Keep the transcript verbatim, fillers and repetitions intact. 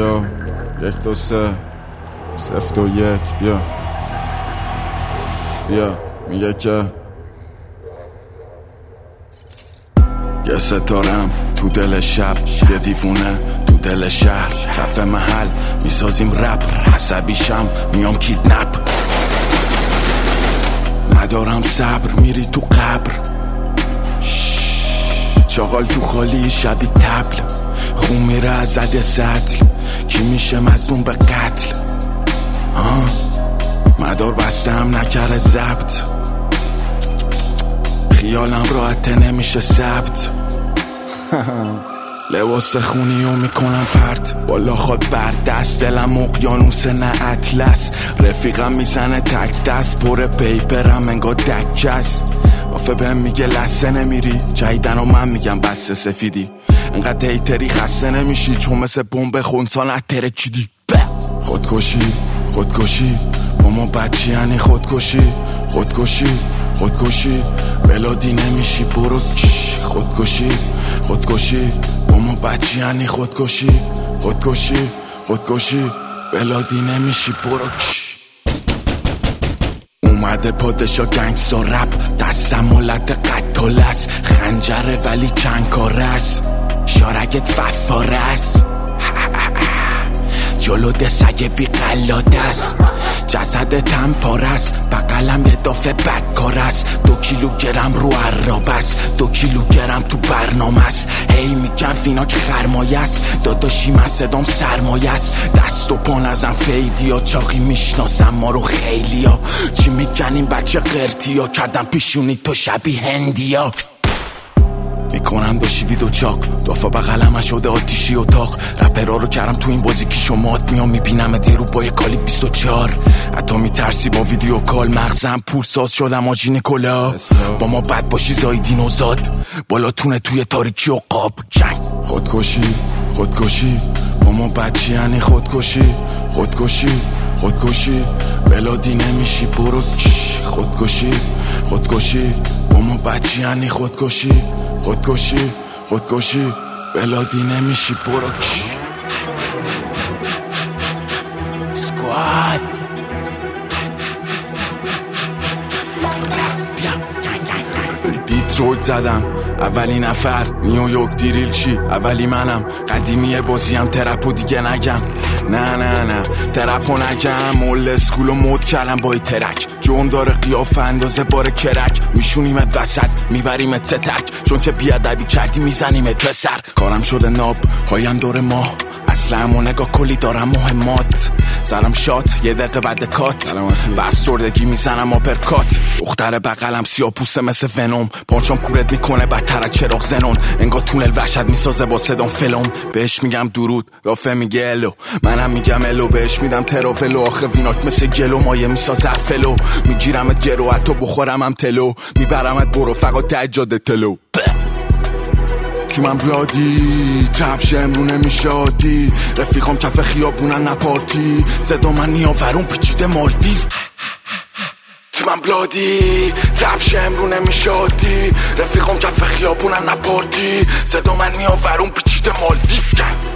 بیا یک دو سه سفت و یک بیا بیا میگه که یه ستارم تو دل شب، یه دیوونه تو دل شهر، کف محل میسازیم رپ، عصبیشم میام کیدنپ، ندارم صبر میری تو قبر، چاقال تو خالی شبی تبل، خون میره از زد سطل، کی میشه مظلوم به قتل، آه مدار بستم نکره زبط، خیالم راحت نمیشه ثبت لباس خونی و میکنم پرت بالا خواد برد دست، دلم اقیانوس نه اطلس، رفیقم میزنه تک دست پر پیپرم انگار دکست، آفه بهم میگه لسه نمیری جایدن و من میگم بسته سفیدی، انقدر هیتری خسته نمیشی چون مثل بمب خونسان اتره چیدی، خودکشی خودکشی با ما بچی یعنی خودکشی خودکشی خودکشی بلادی نمیشی برو خودکشی خودکشی با ما بچی یعنی خودکشی خودکشی خودکشی بلادی نمیشی برو اومده پادشا گنگسا رپ، دستم ملت قتال است، خنجره ولی چند کاره است، شارگت ففاره است، جلو ده سگ بی قلاده است، جسد تم پاره است، بقلم یه دافه بدکار است، دو کیلوگرم رو عراب است، دو کیلوگرم تو برنامه است، هی میگن فینا که خرمایه است، داداشی من صدام سرمایه است، دست و پا نزن فیدی ها، چاقی میشناسم ما رو خیلی ها، چی میگن این بچه قرتی ها، کردم پیشونی تو شبیه هندی ها، میکنم دو شیوید و چاق، دافا بغلم شده آتیشی اتاق، رپرها رو کردم تو این بازی کی شمات میام میبینم ادیه رو با یه کالی بیست و چهار، حتی میترسی با ویدیو کال، مغزم پورساز شدم آجین کلا، با ما بد باشی زایدین و زاد، بالاتونه توی تاریکی و قاب جنگ، خودکشی خودکشی با ما بچی یعنی خودکشی خودکشی خودکشی بلادی نمیشی برو خودکشی خودکشی با ما بچی یعنی خودکشی خودکشی خودکشی بلادی نمیشی برو سکواد دیترویت زدم اولی نفر، نیویورک دیریل چی اولی منم، قدیمی بازیم ترپو دیگه نگم، نه نه نه ترپو نگم، مول اسکولو مود کردم با ای ترک، جون داره قیافه اندازه بار کرک، میشونیمت وسط میبریمت ستک، چون که بیادبی کردی میزنیمت بسر، کارم شده ناب هایم داره ماه، اصلا و نگاه کلی دارم مهمات، سرم شات یه دقیقه بعد کات، به افسردگی میزنم آپرکات، دختر بغلم سیاه پوسته مثل ونوم، پانچام کورت میکنه بدتر از چراغ زنون، انگار تونل وحشت میسازه با صدام فلم، بهش میگم درود دافه میگه الو، منم میگم الو، بهش میدم ترافلو، آخه ویناک مثل گلو مایه میسازه فلو، میگیرمت گرو حتی بخورم هم تلو، میبرمت برو فقط تجاده تلو، تیمم بلادی ترپش امرو نمیشه عادی، رفیقام کف خیابونن نپارتی، صدا من نیاورون پیچیده مالدیو، تیمم بلادی ترپش امرو نمیشه عادی، رفیقام کف خیابونن نپارتی، صدا من نیاورون پیچیده مالدیو.